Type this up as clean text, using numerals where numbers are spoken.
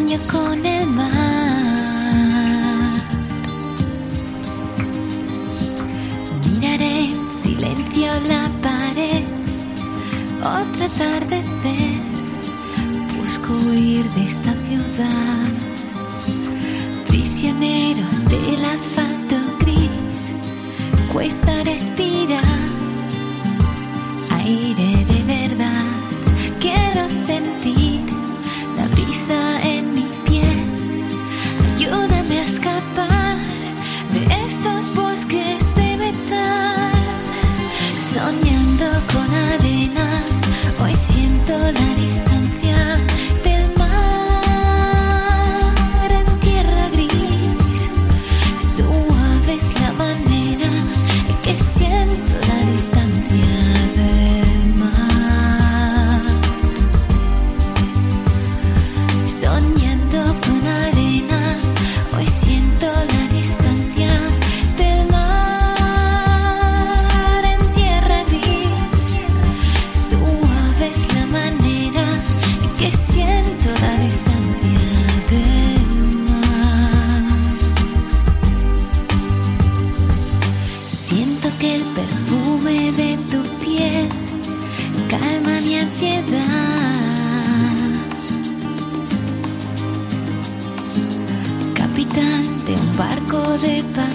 Sueño con el mar. Miraré en silencio la pared. Otro atardecer. Busco huir de esta ciudad. Prisionero del asfalto gris. Cuesta respirar. Aire de verdad. Quiero sentir la brisa en mi piel. Ayúdame a escapar de estos bosques de metal. Soñando con arena, hoy siento la distancia del mar en tierra gris. Suave es la manera en que siento la distancia del mar. Soñando con arena, hoy siento la distancia del mar en tierra gris. Suave es la manera en que siento la distancia del mar. Siento que el perfume de tu piel calma mi ansiedad. Capitán de un barco de paz.